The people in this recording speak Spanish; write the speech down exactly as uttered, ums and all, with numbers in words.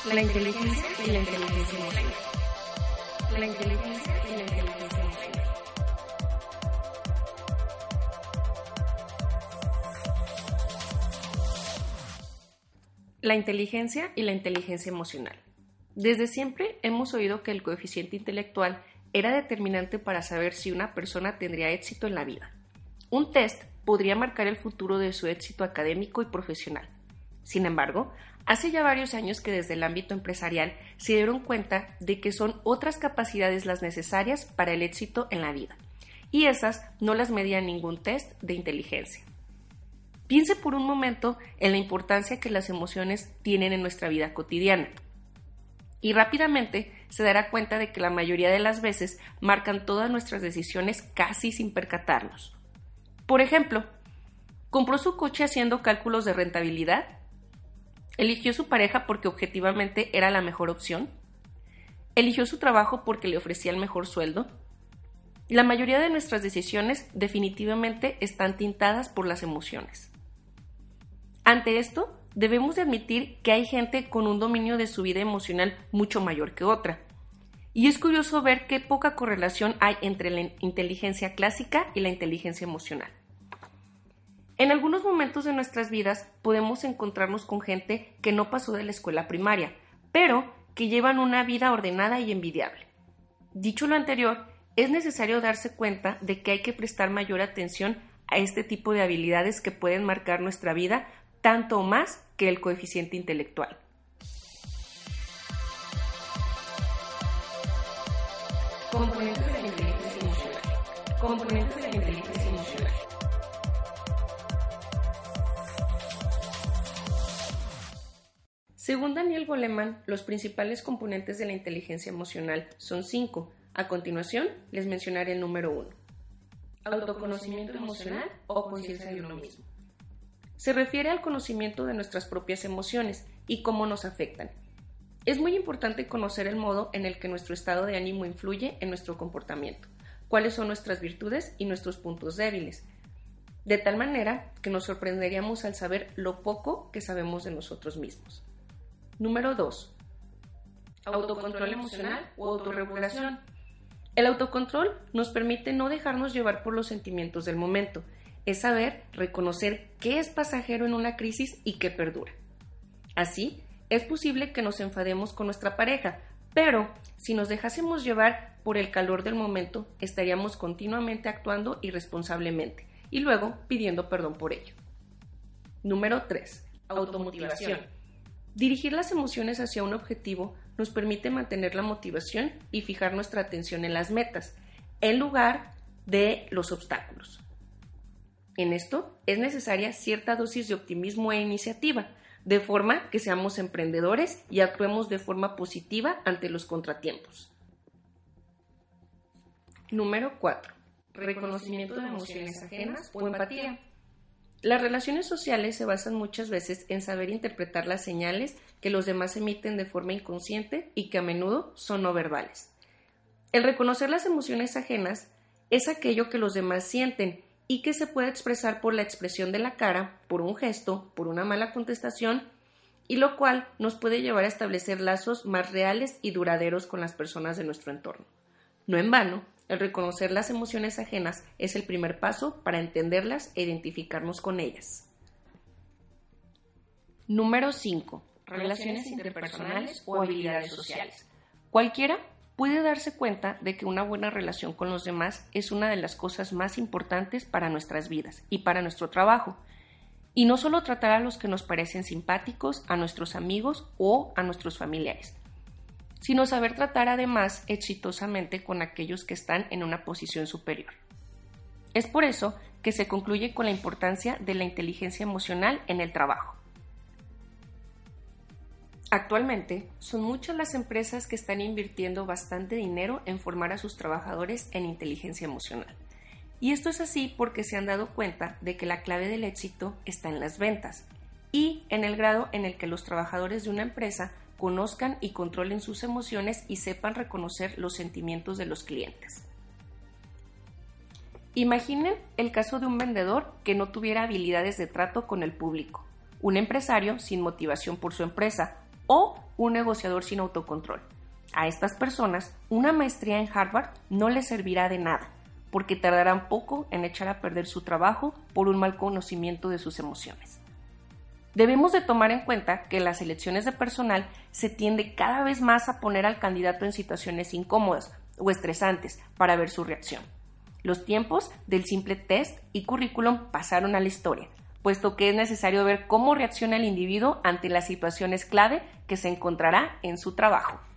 La inteligencia y la inteligencia emocional. La inteligencia y la inteligencia emocional. La inteligencia y la inteligencia emocional. Desde siempre hemos oído que el coeficiente intelectual era determinante para saber si una persona tendría éxito en la vida. Un test podría marcar el futuro de su éxito académico y profesional. Sin embargo, hace ya varios años que desde el ámbito empresarial se dieron cuenta de que son otras capacidades las necesarias para el éxito en la vida, y esas no las medía ningún test de inteligencia. Piense por un momento en la importancia que las emociones tienen en nuestra vida cotidiana, y rápidamente se dará cuenta de que la mayoría de las veces marcan todas nuestras decisiones casi sin percatarnos. Por ejemplo, ¿compró su coche haciendo cálculos de rentabilidad? ¿Eligió su pareja porque objetivamente era la mejor opción? ¿Eligió su trabajo porque le ofrecía el mejor sueldo? La mayoría de nuestras decisiones definitivamente están tintadas por las emociones. Ante esto, debemos de admitir que hay gente con un dominio de su vida emocional mucho mayor que otra. Y es curioso ver qué poca correlación hay entre la inteligencia clásica y la inteligencia emocional. En algunos momentos de nuestras vidas podemos encontrarnos con gente que no pasó de la escuela primaria, pero que llevan una vida ordenada y envidiable. Dicho lo anterior, es necesario darse cuenta de que hay que prestar mayor atención a este tipo de habilidades que pueden marcar nuestra vida tanto o más que el coeficiente intelectual. Componentes de la inteligencia emocional. Componentes de la inteligencia emocional. Según Daniel Goleman, los principales componentes de la inteligencia emocional son cinco. A continuación, les mencionaré el número uno. Autoconocimiento emocional o conciencia de uno mismo. Se refiere al conocimiento de nuestras propias emociones y cómo nos afectan. Es muy importante conocer el modo en el que nuestro estado de ánimo influye en nuestro comportamiento, cuáles son nuestras virtudes y nuestros puntos débiles, de tal manera que nos sorprenderíamos al saber lo poco que sabemos de nosotros mismos. Número dos. Autocontrol emocional o autorregulación. El autocontrol nos permite no dejarnos llevar por los sentimientos del momento, es saber reconocer qué es pasajero en una crisis y qué perdura. Así, es posible que nos enfademos con nuestra pareja, pero si nos dejásemos llevar por el calor del momento, estaríamos continuamente actuando irresponsablemente y luego pidiendo perdón por ello. Número tres. Automotivación. Dirigir las emociones hacia un objetivo nos permite mantener la motivación y fijar nuestra atención en las metas, en lugar de los obstáculos. En esto es necesaria cierta dosis de optimismo e iniciativa, de forma que seamos emprendedores y actuemos de forma positiva ante los contratiempos. Número cuatro. Reconocimiento de emociones ajenas o empatía. Las relaciones sociales se basan muchas veces en saber interpretar las señales que los demás emiten de forma inconsciente y que a menudo son no verbales. El reconocer las emociones ajenas es aquello que los demás sienten y que se puede expresar por la expresión de la cara, por un gesto, por una mala contestación, y lo cual nos puede llevar a establecer lazos más reales y duraderos con las personas de nuestro entorno. No en vano, el reconocer las emociones ajenas es el primer paso para entenderlas e identificarnos con ellas. Número cinco. Relaciones interpersonales o habilidades sociales. Cualquiera puede darse cuenta de que una buena relación con los demás es una de las cosas más importantes para nuestras vidas y para nuestro trabajo. Y no solo tratar a los que nos parecen simpáticos, a nuestros amigos o a nuestros familiares, sino saber tratar además exitosamente con aquellos que están en una posición superior. Es por eso que se concluye con la importancia de la inteligencia emocional en el trabajo. Actualmente, son muchas las empresas que están invirtiendo bastante dinero en formar a sus trabajadores en inteligencia emocional. Y esto es así porque se han dado cuenta de que la clave del éxito está en las ventas y en el grado en el que los trabajadores de una empresa conozcan y controlen sus emociones y sepan reconocer los sentimientos de los clientes. Imaginen el caso de un vendedor que no tuviera habilidades de trato con el público, un empresario sin motivación por su empresa o un negociador sin autocontrol. A estas personas, una maestría en Harvard no les servirá de nada, porque tardarán poco en echar a perder su trabajo por un mal conocimiento de sus emociones. Debemos de tomar en cuenta que en las selecciones de personal se tiende cada vez más a poner al candidato en situaciones incómodas o estresantes para ver su reacción. Los tiempos del simple test y currículum pasaron a la historia, puesto que es necesario ver cómo reacciona el individuo ante las situaciones clave que se encontrará en su trabajo.